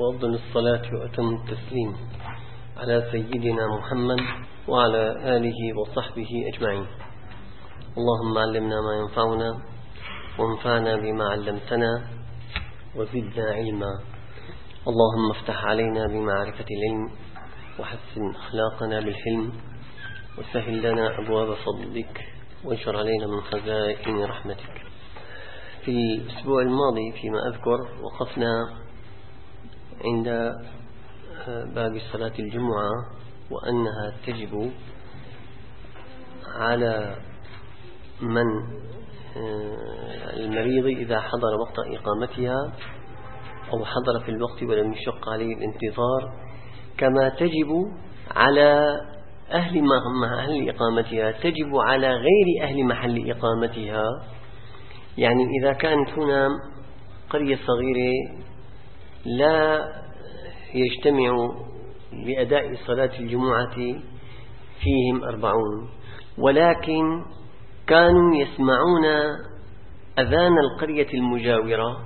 وأفضل الصلاة وأتم التسليم على سيدنا محمد وعلى آله وصحبه أجمعين. اللهم علمنا ما ينفعنا وانفعنا بما علمتنا وزدنا علما. اللهم افتح علينا بمعرفة العلم وحسن أخلاقنا بالحلم وسهل لنا أبواب فضلك وانشر علينا من خزائن رحمتك. في الأسبوع الماضي فيما أذكر وقفنا عند باب صلاة الجمعة وأنها تجب على من المريض إذا حضر وقت إقامتها أو حضر في الوقت ولم يشق عليه الانتظار، كما تجب على أهل محل إقامتها تجب على غير أهل محل إقامتها. يعني إذا كانت هنا قرية صغيرة لا يجتمع لأداء صلاة الجمعة فيهم 40، ولكن كانوا يسمعون أذان القرية المجاورة،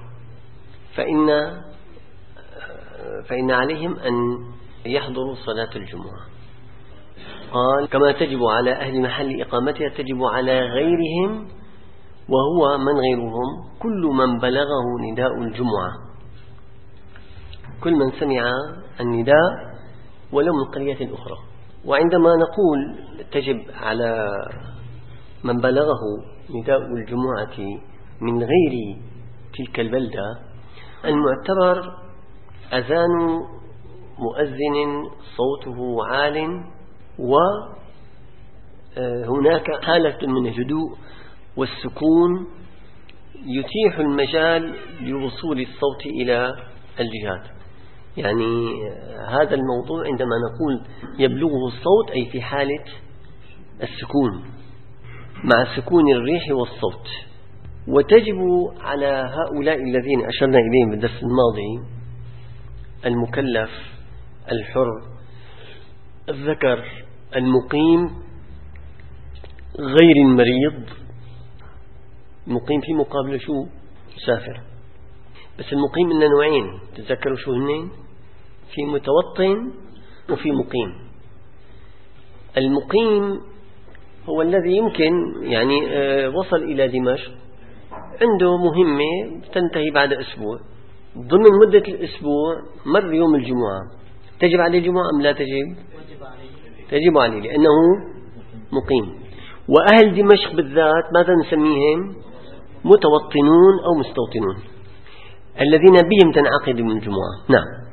فإن عليهم أن يحضروا صلاة الجمعة. قال كما تجب على أهل محل إقامتها تجب على غيرهم، وهو من غيرهم كل من بلغه نداء الجمعة، كل من سمع النداء ولو من قرية أخرى. وعندما نقول تجب على من بلغه نداء الجمعة من غير تلك البلدة، المعتبر أذان مؤذن صوته عال وهناك حالة من الهدوء والسكون يتيح المجال لوصول الصوت إلى الجهات. يعني هذا الموضوع عندما نقول يبلغه الصوت أي في حالة السكون مع سكون الريح والصوت. وتجب على هؤلاء الذين أشرنا إليهم بالدرس الماضي المكلف الحر الذكر المقيم غير المريض. المقيم في مقابل شو؟ مسافر. بس المقيم إنه نوعين، تذكروا شو هنين؟ في متوطن وفي مقيم. المقيم هو الذي يمكن يعني وصل إلى دمشق، عنده مهمة تنتهي بعد أسبوع، ضمن مدة الأسبوع مر يوم الجمعة، تجب عليه الجمعة أم لا تجب؟ تجب عليه لأنه مقيم. وأهل دمشق بالذات ماذا نسميهم؟ متوطنون أو مستوطنون، الذين بهم تنعقد من الجمعة. نعم.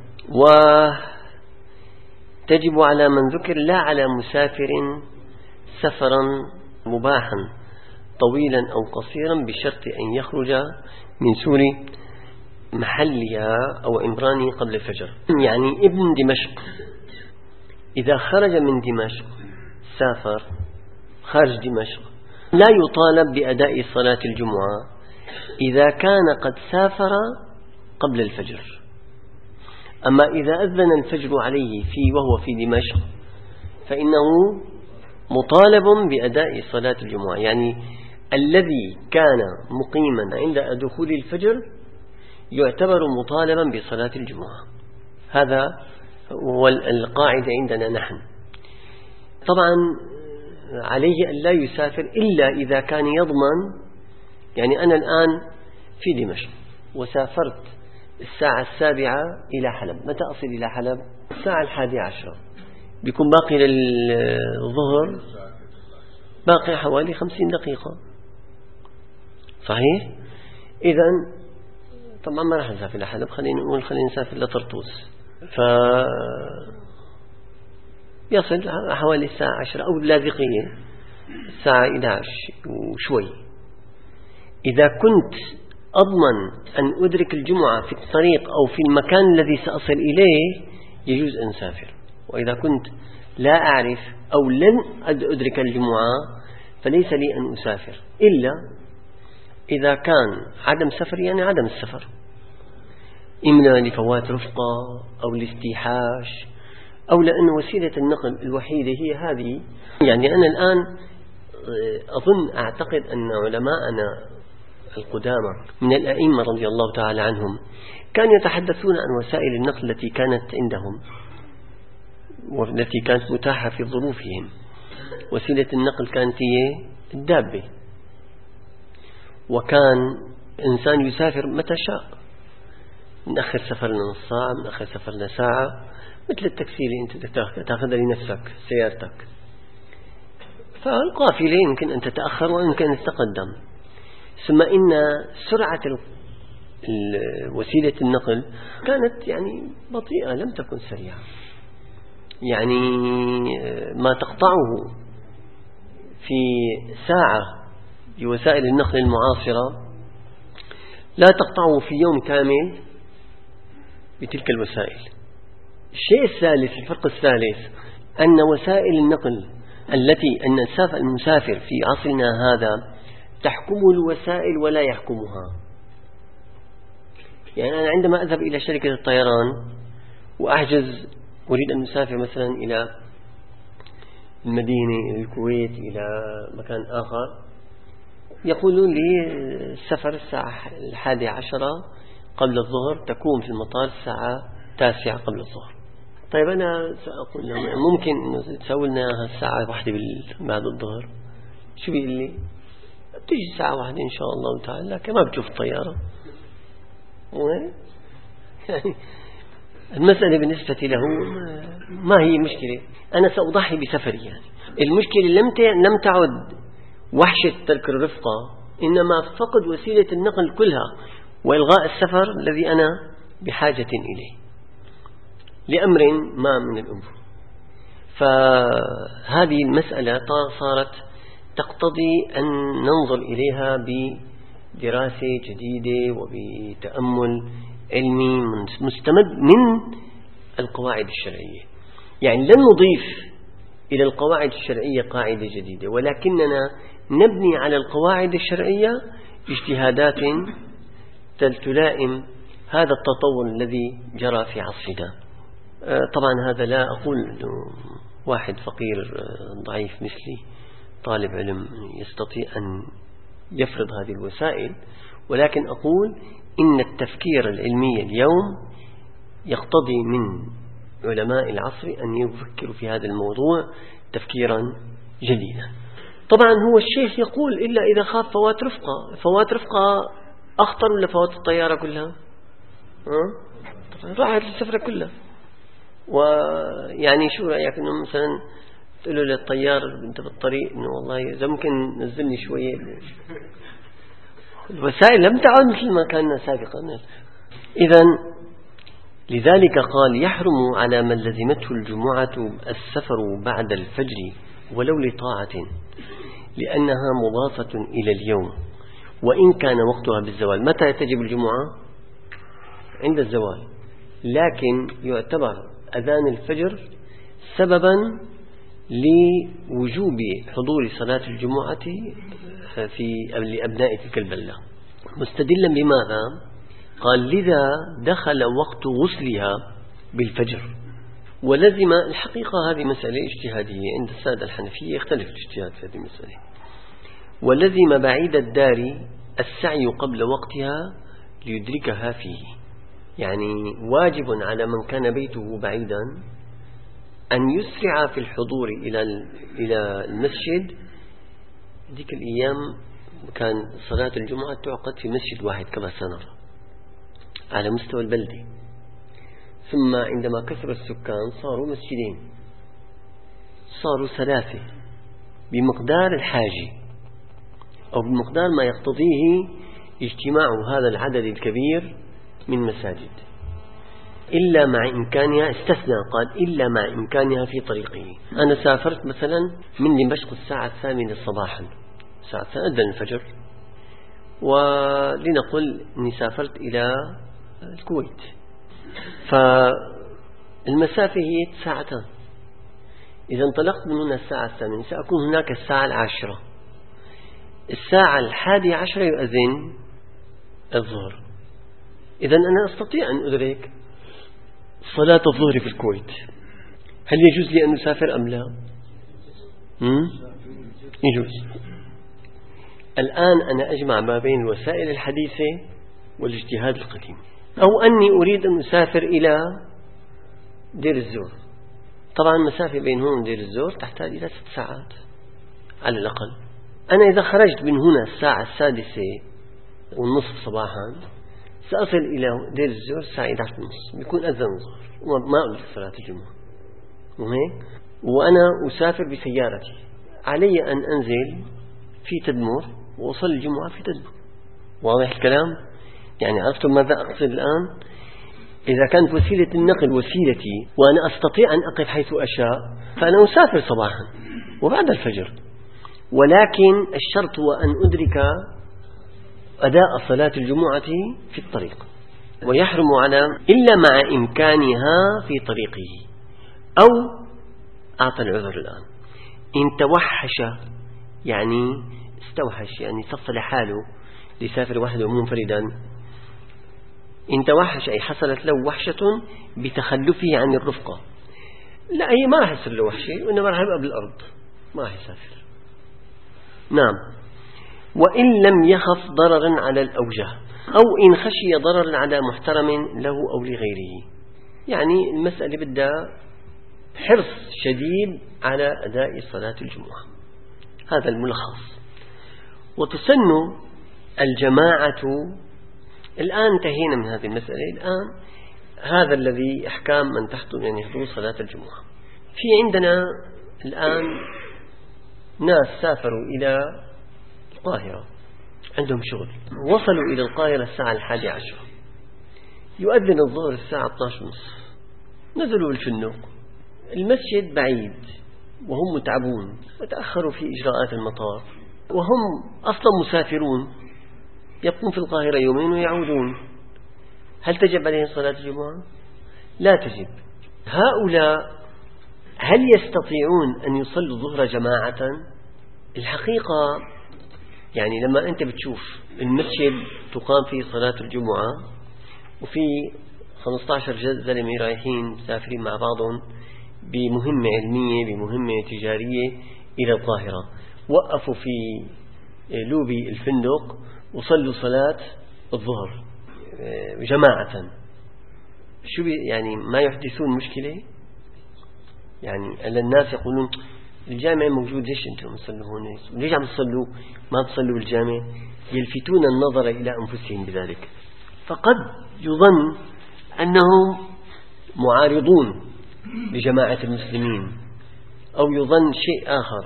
وتجب على من ذكر لا على مسافر سفرا مباحا طويلا أو قصيرا بشرط أن يخرج من سور محلها أو عمرانه قبل الفجر. يعني ابن دمشق إذا خرج من دمشق سافر خارج دمشق لا يطالب بأداء صلاة الجمعة إذا كان قد سافر قبل الفجر. أما إذا أذن الفجر عليه وهو في دمشق فإنه مطالب بأداء صلاة الجمعة. يعني الذي كان مقيما عند دخول الفجر يعتبر مطالبا بصلاة الجمعة. هذا هو القاعدة عندنا نحن. طبعا عليه أن لا يسافر إلا إذا كان يضمن. يعني أنا الآن في دمشق وسافرت الساعة 7 إلى حلب. متى أصل إلى حلب؟ الساعة 11، بيكون باقي للظهر باقي حوالي 50 دقيقة، صحيح؟ إذن طبعا ما راح نسافر إلى حلب، خلينا نسافر لطرطوس، يصل حوالي الساعة 10 أو اللاذقية الساعة 11 وشوي. إذا كنت أضمن أن أدرك الجمعة في الطريق أو في المكان الذي سأصل إليه يجوز أن أسافر. وإذا كنت لا أعرف أو لن أدرك الجمعة فليس لي أن أسافر، إلا إذا كان عدم سفر يعني عدم السفر، إما لفوات رفقة أو لاستيحاش أو لأن وسيلة النقل الوحيدة هي هذه. يعني أنا الآن أعتقد أن علماءنا القدامى من الأئمة رضي الله تعالى عنهم كانوا يتحدثون عن وسائل النقل التي كانت عندهم والتي كانت متاحة في ظروفهم. وسيلة النقل كانت هي الدابة، وكان إنسان يسافر متى شاء، من آخر سفرنا نص ساعة، من آخر سفرنا ساعة، مثل التاكسي اللي أنت تأخذها لنفسك سيارتك. فالقافلة يمكن أن تتأخر ويمكن أن تتقدم. ثم إن سرعة وسيلة النقل كانت يعني بطيئة، لم تكن سريعة. يعني ما تقطعه في ساعة بوسائل النقل المعاصرة لا تقطعه في يوم كامل بتلك الوسائل. الشيء الثالث، الفرق الثالث، أن وسائل النقل التي أن المسافر في عصرنا هذا تحكمه الوسائل ولا يحكمها. يعني أنا عندما أذهب إلى شركة الطيران وأحجز، أريد أن أسافر مثلا إلى المدينة، إلى الكويت، إلى مكان آخر، يقولون لي السفر الساعة 11 قبل الظهر، تكون في المطار الساعة 9 قبل الظهر. طيب أنا سأقول لهم ممكن أن تسوي لنا الساعة 1 بعد الظهر. شو بيقول لي؟ بتيجي الساعة 1 إن شاء الله تعالى، كما بتشوف الطيارة. يعني المسألة بالنسبة له ما هي مشكلة، أنا سأضحي بسفري. يعني المشكلة لم تعد وحشة تلك الرفقة، إنما فقد وسيلة النقل كلها وإلغاء السفر الذي أنا بحاجة إليه لأمر ما من الأمور. فهذه المسألة صارت تقتضي أن ننظر إليها بدراسة جديدة وبتأمل علمي مستمد من القواعد الشرعية. يعني لن نضيف إلى القواعد الشرعية قاعدة جديدة، ولكننا نبني على القواعد الشرعية اجتهادات تلائم هذا التطور الذي جرى في عصرنا. طبعا هذا لا أقول أنه واحد فقير ضعيف مثلي طالب علم يستطيع أن يفرض هذه الوسائل، ولكن أقول إن التفكير العلمي اليوم يقتضي من علماء العصر أن يفكروا في هذا الموضوع تفكيرا جديدا. طبعا هو الشيخ يقول إلا إذا خاف فوات رفقة. فوات رفقة أخطر ولا فوات الطيارة كلها؟ راحت السفرة كلها. ويعني شو رأيك إنه مثلا تقول له للطيار أنت بالطريق إنه والله إذا ممكن نزلني شوية. الوسائل لم تعد مثل ما كنا سابقا. إذن لذلك قال يحرم على من لزمته الجمعة السفر بعد الفجر ولو لطاعة، لأنها مضافة إلى اليوم وإن كان وقتها بالزوال. متى تجب الجمعة؟ عند الزوال، لكن يعتبر أذان الفجر سببا لوجوب حضور صلاة الجمعة لأبناء تلك البلدة، مستدلا بماذا؟ قال لذا دخل وقت غسلها بالفجر. ولزم الحقيقة هذه مسألة اجتهادية عند السادة الحنفية، يختلف الاجتهاد في هذه المسألة. ولزم بعيد الدار السعي قبل وقتها ليدركها فيه. يعني واجب على من كان بيته بعيدا أن يسرع في الحضور إلى المسجد. ذيك الأيام كان صلاة الجمعة تعقد في مسجد واحد كما سنرى على مستوى البلدة، ثم عندما كثر السكان صاروا مسجدين، صاروا 3 بمقدار الحاجة أو بمقدار ما يقتضيه اجتماع هذا العدد الكبير من مساجد، إلا مع إمكانها. استثنى قال إلا مع إمكانها في طريقه. أنا سافرت مثلا من دمشق الساعة 8 صباحا، الساعة 8 أذن الفجر، ولنقل أني سافرت إلى الكويت، فالمسافة هي 2 ساعات. إذا انطلقت من هنا الساعة 8 سأكون هناك الساعة 10. الساعة 11 يؤذن الظهر. إذا أنا أستطيع أن أدرك صلاة الظهر في الكويت. هل يجوز لي أن أسافر أم لا؟ يجوز. الآن أنا أجمع ما بين الوسائل الحديثة والاجتهاد القديم. أو أني أريد أن أسافر إلى دير الزور. طبعا المسافة بين هون ودير الزور تحتاج إلى 6 ساعات على الأقل. أنا إذا خرجت من هنا الساعة 6:30 صباحا سأصل إلى دير الزور الساعة 11:30، بيكون أذن الظهر وما أقول صلاة الجمعة وهيك. وأنا أسافر بسيارتي، علي أن أنزل في تدمر وأصل الجمعة في تدمر. واضح الكلام؟ يعني عرفتم ماذا أقصد الآن؟ إذا كانت وسيلة النقل وسيلتي وأنا أستطيع أن أقف حيث أشاء فأنا أسافر صباحا وبعد الفجر، ولكن الشرط هو أن أدرك أداء صلاة الجمعة في الطريق، ويحرم على إلا مع إمكانها في طريقه، أو أعطى العذر الآن إن توحش، يعني استوحش، يعني صف لحاله لسافر وحده منفردا. إن توحش أي حصلت له وحشة بتخلفه عن الرفقة، لا هي ما راح يصير له وحشة، وإنما راح يبقى بالأرض ما راح يسافر. نعم. وإن لم يخف ضررا على الأوجه، أو إن خشي ضررا على محترم له أو لغيره. يعني المسألة بدها حرص شديد على أداء صلاة الجمعة. هذا الملخص. وتسن الجماعة. الآن انتهينا من هذه المسألة. الآن هذا الذي أحكام من تحضر يعني يحضروا صلاة الجمعة. في عندنا الآن ناس سافروا إلى القاهرة، عندهم شغل، وصلوا إلى القاهرة الساعة 11، يؤذن الظهر الساعة 12:30، نزلوا بالفندق، المسجد بعيد وهم متعبون وتأخروا في إجراءات المطار، وهم أصلا مسافرون يبقون في القاهرة يومين ويعودون. هل تجب عليهم صلاة الجمعة؟ لا تجب. هؤلاء هل يستطيعون أن يصلوا الظهر جماعة؟ الحقيقة يعني لما أنت بتشوف المسجد تقام فيه صلاة الجمعة وفي 15 زلمة رايحين مسافرين مع بعضهم بمهمة علمية بمهمة تجارية إلى القاهرة، وقفوا في لوبي الفندق وصلوا صلاة الظهر جماعة، شو يعني ما يحدثون مشكلة؟ يعني الناس يقولون الجامع موجود، ليش أنتم تصلوا هون؟ ليش عم تصلوا ما تصلوا بالجامع؟ يلفتون النظر إلى أنفسهم بذلك، فقد يظن أنهم معارضون لجماعة المسلمين، أو يظن شيء آخر.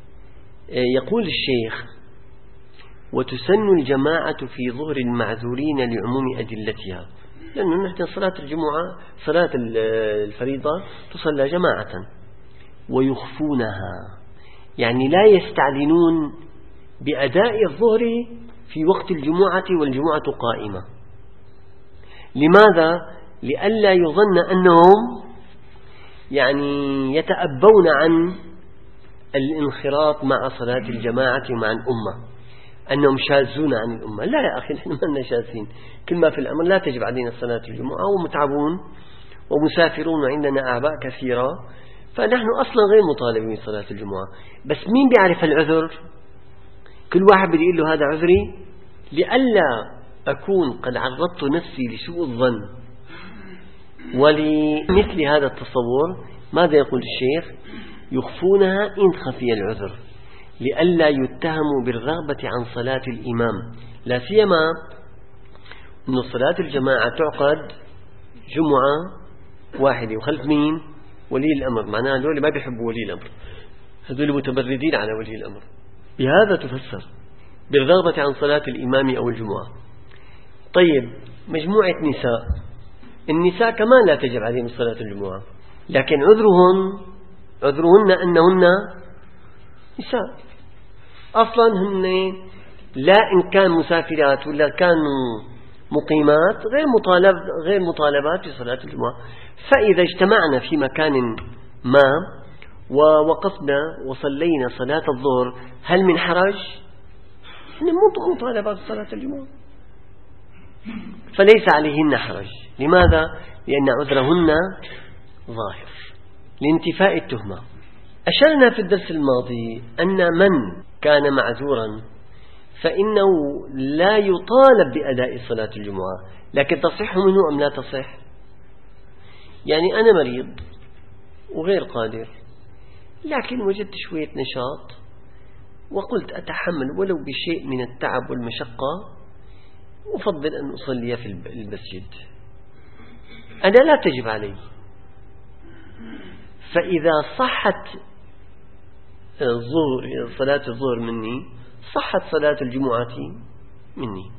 يقول الشيخ: وتسن الجماعة في ظهر المعذورين لعموم أدلتها، لأنه نحن صلاة الجمعة صلاة الفريضة تصلى جماعة، ويخفونها يعني لا يستعلنون بأداء الظهر في وقت الجمعة والجمعة قائمة. لماذا؟ لئلا يظن أنهم يعني يتأبون عن الانخراط مع صلاة الجماعة مع الأمة، أنهم شاذون عن الأمة. لا يا أخي، نحن ما شاذين، كل ما في الأمر لا تجب علينا صلاة الجمعة، ومتعبون ومسافرون وعندنا أعباء كثيرة، فنحن أصلا غير مطالبين بصلاة الجمعة. بس مين بيعرف العذر؟ كل واحد بده يقول له هذا عذري، لئلا أكون قد عرضت نفسي لسوء الظن ولمثل هذا التصور. ماذا يقول الشيخ؟ يخفونها إن خفي العذر، لئلا يتهموا بالرغبة عن صلاة الإمام، لا سيما أن صلاة الجماعة تعقد جمعة واحدة وخلف مين؟ ولي الأمر. معناها هذول ما بيحبوا ولي الأمر، هذول متبردين على ولي الأمر. بهذا تفسر بالرغبة عن صلاة الإمام أو الجمعة. طيب، مجموعة نساء، النساء كمان لا تجب عليهم صلاة الجمعة، لكن عذرهن أنهن نساء أصلا، هن لا إن كان مسافرات ولا كانوا مقيمات غير مطالبات بصلاة الجمعة. فإذا اجتمعنا في مكان ما ووقفنا وصلينا صلاة الظهر، هل من حرج؟ هن مو مطالبات بصلاة الجمعة، فليس عليهن حرج. لماذا؟ لأن عذرهن ظاهر لانتفاء التهمة. أشرنا في الدرس الماضي أن من كان معذورا فإنه لا يطالب بأداء صلاة الجمعة، لكن تصح منه أم لا تصح؟ يعني أنا مريض وغير قادر، لكن وجدت شوية نشاط وقلت أتحمل ولو بشيء من التعب والمشقة، أفضل أن أصلي في المسجد، أنا لا تجب علي. فإذا صحت صلاة الظهر مني صحت صلاة الجمعة مني،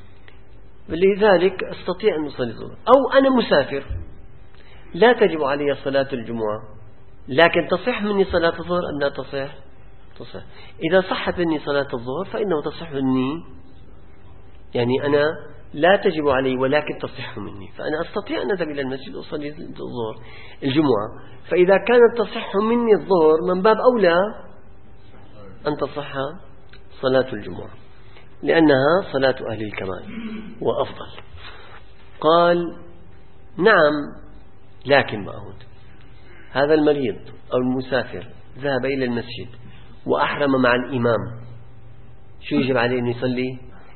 لذلك أستطيع أن أصلي الظهر. أو أنا مسافر لا تجب علي صلاة الجمعة، لكن تصح مني صلاة الظهر أم لا تصح؟ تصح. إذا صحت مني صلاة الظهر فإنه تصح مني، يعني أنا لا تجب علي ولكن تصح مني، فأنا أستطيع أن أذهب إلى المسجد وأصلي الظهر الجمعة. فإذا كانت تصح مني الظهر من باب أولى أن تصح صلاة الجمعة، لأنها صلاة أهل الكمال وأفضل. قال نعم، لكن معهود هذا المريض أو المسافر ذهب إلى المسجد وأحرم مع الإمام، شو يجب عليه أن يصلي؟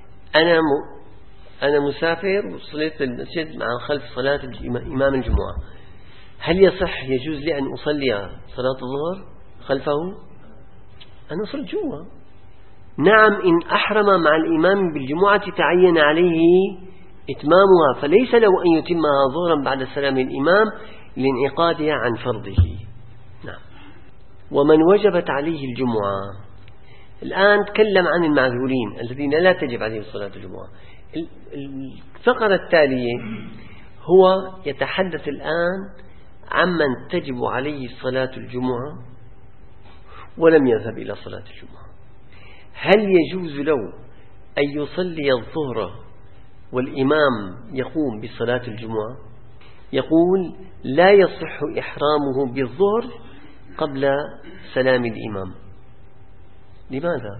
أنا مسافر وصليت المسجد مع خلف صلاة إمام الجمعة، هل يجوز لي أن أصلي صلاة الظهر خلفه؟ أنا صلت جوا. نعم، إن أحرم مع الإمام بالجمعة تعين عليه إتمامها، فليس له أن يتمها ظهرا بعد سلام الإمام لانعقادها عن فرضه. نعم. ومن وجبت عليه الجمعة، الآن تكلم عن المعذورين الذين لا تجب عليهم صلاة الجمعة. الفقرة التالية هو يتحدث الآن عمن تجب عليه صلاة الجمعة ولم يذهب إلى صلاة الجمعة. هل يجوز له أن يصلي الظهر والإمام يقوم بصلاة الجمعة؟ يقول لا يصح إحرامه بالظهر قبل سلام الإمام. لماذا؟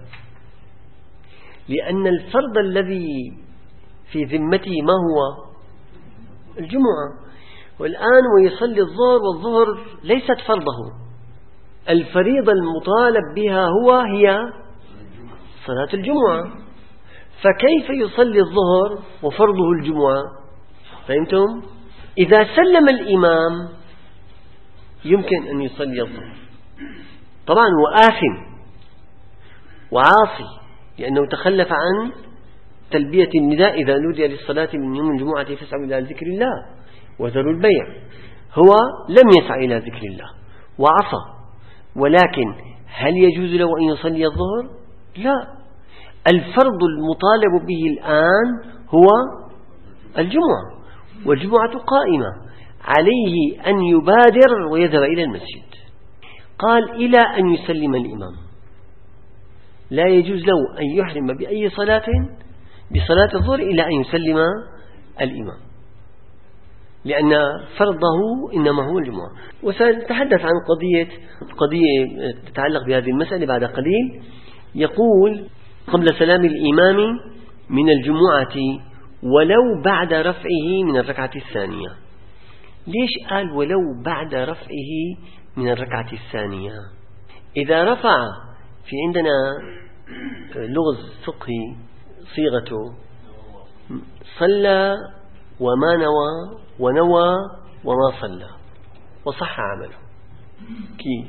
لأن الفرض الذي في ذمته ما هو؟ الجمعة. والآن ويصلي الظهر، والظهر ليست فرضه، الفريضة المطالب بها هي صلاة الجمعة، فكيف يصلي الظهر وفرضه الجمعة؟ فهمتم؟ إذا سلم الإمام يمكن أن يصلي الظهر، طبعا هو آثم وعاصي لأنه تخلف عن تلبية النداء إذا نودي للصلاة من يوم الجمعة فاسعوا إلى ذكر الله وذروا البيع، هو لم يسعى إلى ذكر الله وعصى. ولكن هل يجوز له أن يصلي الظهر؟ لا، الفرض المطالب به الآن هو الجمعة، والجمعة قائمة عليه أن يبادر ويذهب إلى المسجد. قال إلى أن يسلم الإمام، لا يجوز له أن يحرم بأي صلاة بصلاة الظهر إلى أن يسلم الإمام، لأن فرضه إنما هو الجمعة. وسنتحدث عن قضية تتعلق بهذه المسألة بعد قليل. يقول قبل سلام الإمام من الجمعة ولو بعد رفعه من الركعة الثانية. ليش قال ولو بعد رفعه من الركعة الثانية؟ إذا رفع، في عندنا لغز فقهي صيغته صلى وما نوى ونوى وما صلى وصح عمله. كيف؟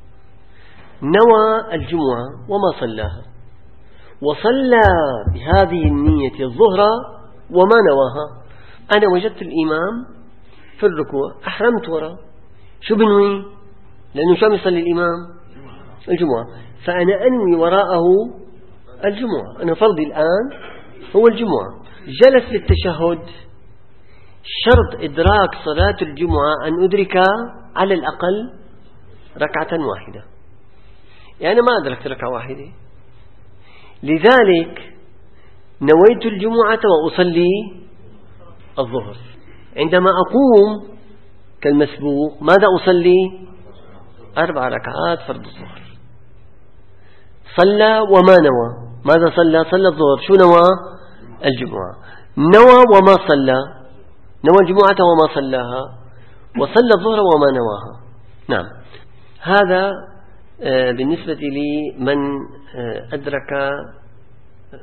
نوى الجمعة وما صلاها، وصلى بهذه النية الظهر وما نواها. أنا وجدت الإمام في الركوع أحرمت وراء، شو بنوي؟ لأنه شو يصلي الإمام؟ الجمعة، فأنا أنوي وراءه الجمعة، أنا فرضي الآن هو الجمعة. جلس للتشهد، شرط إدراك صلاة الجمعة أن أدرك على الأقل ركعة واحدة، يعني ما أدركت ركعة واحدة، لذلك نويت الجمعة وأصلي الظهر. عندما أقوم كالمسبوق ماذا أصلي؟ 4 ركعات فرض الظهر. صلى وما نوى، ماذا صلى؟ صلى الظهر، شو نوى؟ الجمعة. نوى وما صلى، نوى الجمعة وما صلاها، وصلى الظهر وما نواها. نعم، هذا بالنسبة لي من أدرك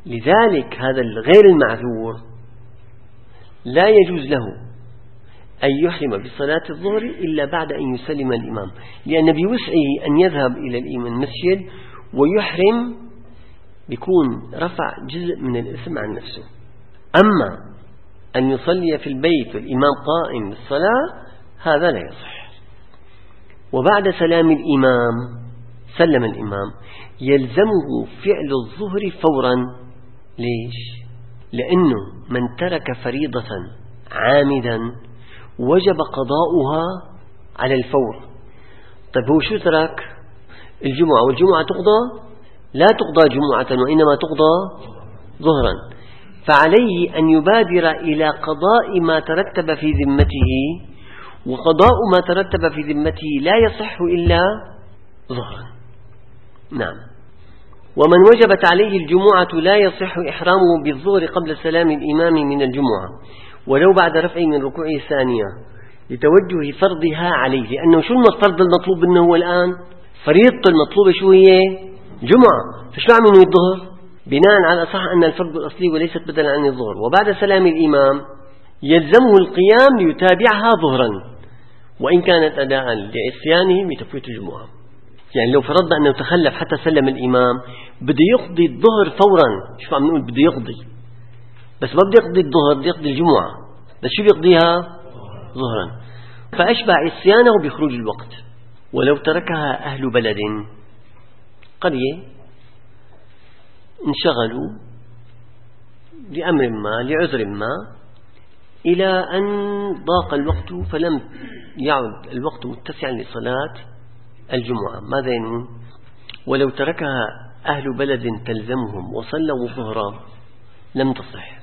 لذلك هذا الغير المعذور لا يجوز له أن يحرم بصلاة الظهر إلا بعد أن يسلم الإمام، لأن بوسعه أن يذهب إلى المسجد ويحرم، بيكون رفع جزء من الإثم عن نفسه. أما أن يصلي في البيت والإمام قائم بالصلاة هذا لا يصح. وبعد سلام الإمام، سلم الإمام، يلزمه فعل الظهر فورا. ليش؟ لأنه من ترك فريضة عامدا وجب قضاؤها على الفور. طيب هو شو ترك؟ الجمعة، والجمعة تقضى؟ لا تقضى جمعة وإنما تقضى ظهرا، فعليه أن يبادر إلى قضاء ما ترتب في ذمته، وقضاء ما ترتب في ذمته لا يصح إلا ظهرا. نعم. ومن وجبت عليه الجمعة لا يصح إحرامه بالظهر قبل سلام الإمام من الجمعة ولو بعد رفعه من ركوعه الثانية لتوجه فرضها عليه، لأنه شو الفرض المطلوب منه هو الآن؟ فريضة المطلوبة شو هي؟ جمعة، فشو عم ينوي الظهر؟ بناء على صح أن الفرض الأصلي وليست بدلا عن الظهر. وبعد سلام الإمام يلزمه القيام ليتابعها ظهرا وإن كانت أداء لعصيانه بتفويت الجمعة. يعني لو فرضنا أنه تخلف حتى سلم الإمام بده يقضي الظهر فورا. شو عم نقول؟ بده يقضي، بس ما بده يقضي الظهر، بده يقضي الجمعة، بس شو بيقضيها؟ ظهرا. فأشبع عصيانه بخروج الوقت. ولو تركها أهل بلد، قرية انشغلوا لأمر ما لعذر ما إلى أن ضاق الوقت فلم يعد الوقت متسعا لصلاة الجمعة، ماذا ينون؟ ولو تركها أهل بلد تلزمهم وصلوا الظهر لم تصح.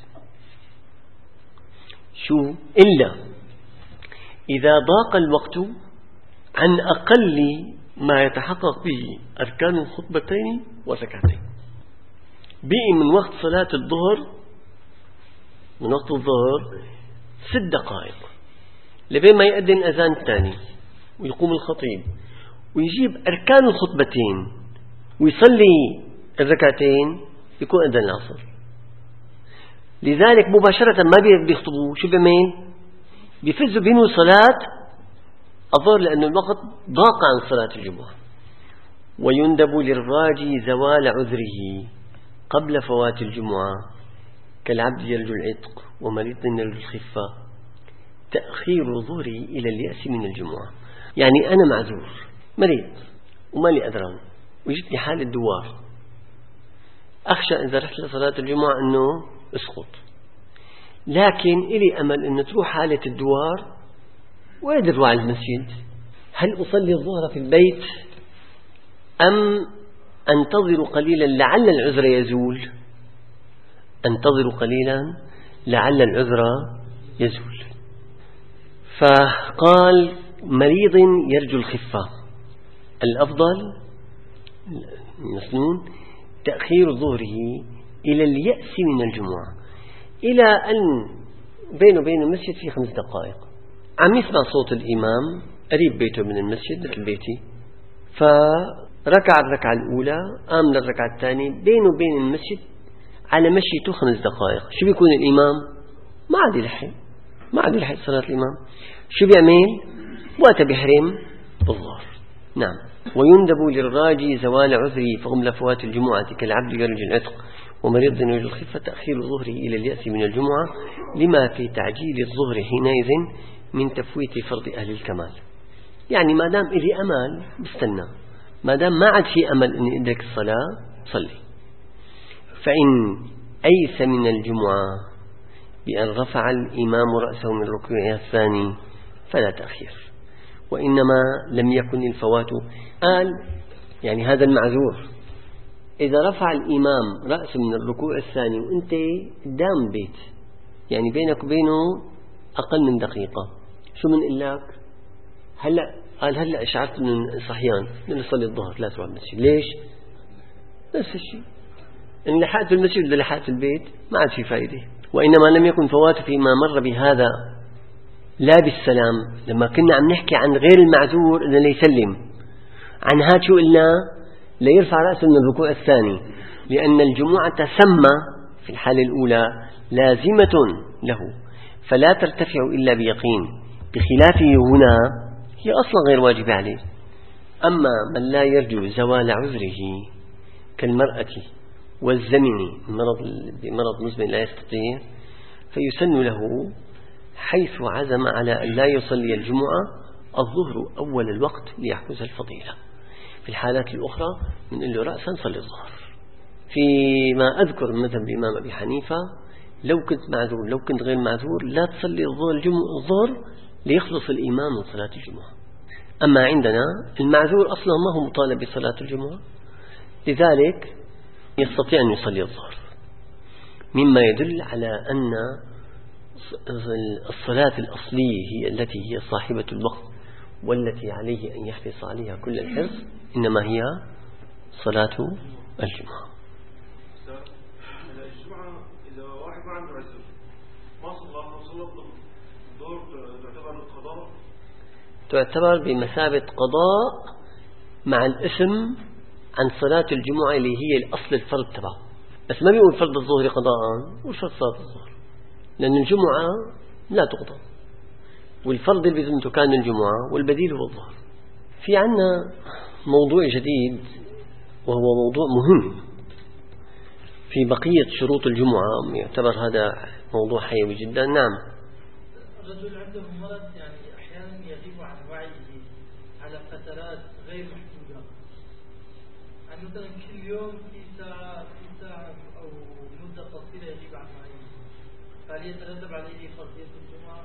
شو؟ إلا إذا ضاق الوقت عن أقل ما يتحقق به أركان الخطبتين وركعتين. بقي من وقت صلاة الظهر، من وقت الظهر 6 دقائق لبين ما يؤذن الأذان الثاني ويقوم الخطيب ويجيب أركان الخطبتين ويصلي الركعتين، يكون أذان العصر. لذلك مباشرة ما بيخطبوا، شو بيعمل؟ بيفزوا بينه صلاة الظهر لأن الوقت ضاق عن صلاة الجمعة. ويندب للراجي زوال عذره قبل فوات الجمعة كالعبد يرجو العتق ومريض يرجو الخفة تأخير ظهره إلى اليأس من الجمعة. يعني أنا معذور مريض وما لي أدران وجدني حالة دوار، أخشى إذا رحت لصلاة الجمعة أنه أسقط، لكن إلي أمل أنه تروح حالة الدوار وأقدر أروح على المسجد. هل أصلي الظهر في البيت أم أنتظر قليلا لعل العذر يزول؟ أنتظر قليلا لعل العذر يزول. فقال مريض يرجو الخفة، الأفضل مسنون تأخير ظهره إلى اليأس من الجمعة، إلى أن بينه وبين المسجد في 5 دقائق، عم يسمع صوت الإمام قريب بيته من المسجد مثل بيتي، فركع الركعة الأولى قام للركعة الثانية، بينه وبين المسجد على مشيته 5 دقائق. شو بيكون الإمام؟ ما عاد يلحق صلاة الإمام. شو بيعمل؟ وقت بيحرم بالظهر. نعم. ويندب للراجي زوال عذره فقبل فوات الجمعة كالعبد يرجو العتق ومريض يرجو الخفة تأخير ظهره إلى اليأس من الجمعة لما في تعجيل الظهر حينئذ من تفويت فرض أهل الكمال. يعني ما دام إلي أمل بستنى، ما دام ما عاد في أمل أن أدرك الصلاة صلي. فإن أيس من الجمعة بأن رفع الإمام رأسه من ركوعها الثاني فلا تأخير، وإنما لم يكن الفوات. قال يعني هذا المعذور إذا رفع الإمام رأسه من الركوع الثاني وأنت قدام بيت، يعني بينك وبينه أقل من دقيقة، شو من إلاك؟ هلأ شعرت من صحيان نصلي الظهر لا تروح المسجد. ليش؟ نفس الشيء، إن لحقت المسجد ولا لحقت البيت ما عاد في فائدة. وإنما لم يكن فواته فيما مر بهذا لا بالسلام. لما كنا عم نحكي عن غير المعذور إنه ليسلم، عن هاد شو قلنا؟ ليرفع رأسه من الركوع الثاني. لأن الجمعة تسمى في الحالة الأولى لازمة له، فلا ترتفع إلا بيقين، بخلافه هنا هي أصلا غير واجبة عليه. أما من لا يرجو زوال عذره كالمرأة والزمن بمرض مزمن لا يستطيع، فيسن له حيث عزم على أن لا يصلي الجمعة الظهر أول الوقت ليحوز الفضيلة. في الحالات الأخرى من له رأسا صلي الظهر. فيما أذكر مذهب الإمام أبي حنيفة لو كنت معذور، لو كنت غير معذور لا تصلي الظهر ليخلص الإمام من صلاة الجمعة. أما عندنا المعذور أصلا ما هو مطالب بصلاة الجمعة، لذلك يستطيع أن يصلي الظهر، مما يدل على أن الصلاة الأصلية هي التي هي صاحبة الوقت والتي عليه أن يحرص عليها كل الحرص، إنما هي صلاة الجمعة. الجمعة إذا واحد ما عنده عذر ما صلى الظهر تعتبر القضاء، تعتبر بمثابة قضاء مع الإثم عن صلاة الجمعة اللي هي الأصل الفرض تبعه. بس ما بيقول فرض الظهر قضاء وشرط صلاة الظهر، لأن الجمعة لا تقضى، والفرض اللي بيزمته كان الجمعة والبديل هو الظهر. في عنا موضوع جديد وهو موضوع مهم في بقية شروط الجمعة، يعتبر هذا موضوع حيوي جدا. نعم. الرجل عنده مرض يعني أحيانا يغيب عن وعيه على فترات غير محدودة، يعني مثلا كل يوم في ساعة أو مدة قصيرة يغيب عن وعيه، فهل يترتب عليه فرضية الجمعة؟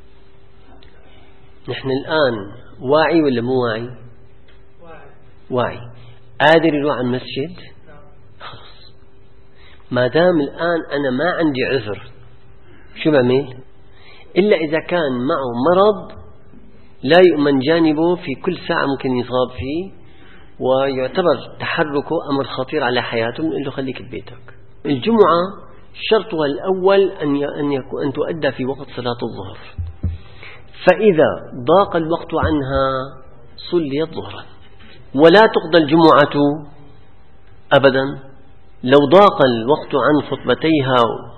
نحن الآن واعي ولا مو واعي؟ واعي. قادر يروح على المسجد؟ خلاص. ما دام الآن أنا ما عندي عذر شو بعمل؟ إلا إذا كان معه مرض لا يؤمن جانبه في كل ساعة ممكن يصاب فيه ويعتبر تحركه أمر خطير على حياته، نقول له خليك ببيتك. الجمعة شرطها الأول أن تؤدى في وقت صلاة الظهر، فإذا ضاق الوقت عنها صليت ظهرا، ولا تقضى الجمعة أبدا لو ضاق الوقت عن خطبتيها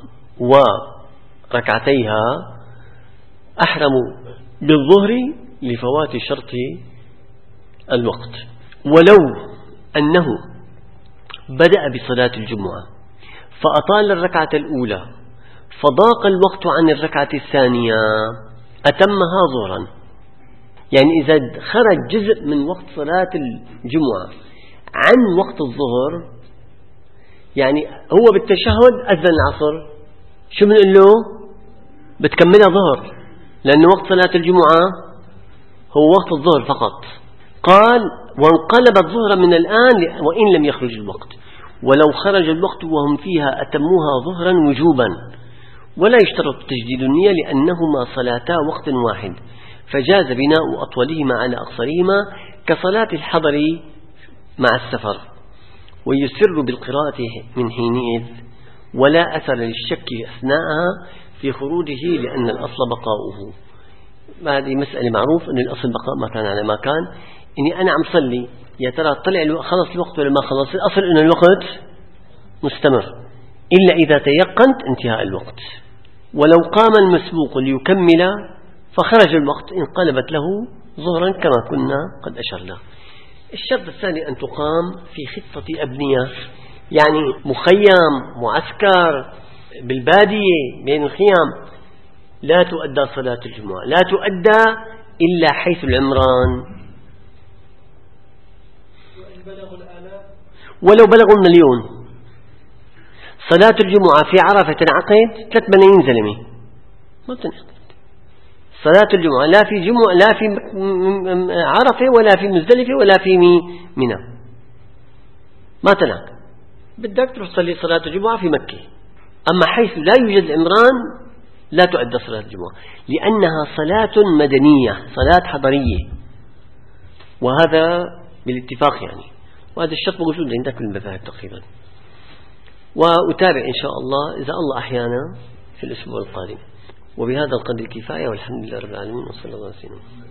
وركعتيها، أحرموا بالظهر لفوات شرط الوقت. ولو أنه بدأ بصلاة الجمعة فأطال الركعة الأولى فضاق الوقت عن الركعة الثانية أتمها ظهرا. يعني إذا خرج جزء من وقت صلاة الجمعة عن وقت الظهر، يعني هو بالتشهد أذن العصر، شو بنقول له؟ بتكملها ظهر، لأن وقت صلاة الجمعة هو وقت الظهر فقط. قال وانقلبت ظهرا من الآن وإن لم يخرج الوقت، ولو خرج الوقت وهم فيها أتموها ظهرا وجوبا، ولا يشترط تجديد النية لأنهما صلاتا وقت واحد، فجاز بناء أطولهما على أقصرهما كصلاة الحضر مع السفر، ويسر بالقراءة من حينئذ، ولا أثر للشك أثناءها في خروجه لأن الأصل بقاؤه. هذه مسألة معروف أن الأصل بقاء ما كان على ما كان. إني أنا عم صلي يا ترى طلع خلص الوقت ولا ما خلص، الأصل أن الوقت مستمر إلا إذا تيقنت انتهاء الوقت. ولو قام المسبوق ليكمل فخرج الوقت انقلبت له ظهرا كما كنا قد أشرنا. الشرط الثاني أن تقام في خطة أبنية، يعني مخيم معسكر بالبادية بين الخيام، لا تؤدى صلاة الجمعة، لا تؤدى إلا حيث العمران. ولو بلغوا المليون. صلاة الجمعة في عرفة تنعقد 3 ملايين زلمة ما بتنعقد صلاة الجمعة، لا في جمعة لا في عرفة ولا في مزدلفة ولا في منى، ما تنعقد. بدك تروح تصلي صلاة الجمعة في مكة. أما حيث لا يوجد العمران لا تؤدى صلاة الجمعة، لأنها صلاة مدنية، صلاة حضرية، وهذا بالاتفاق يعني، وهذا الشرط موجود عند كل المذاهب تقريبا. وأتابع إن شاء الله إذا الله أحيانا في الأسبوع القادم. وبهذا القدر كفاية، والحمد لله رب العالمين، وصلى الله عليه وسلم.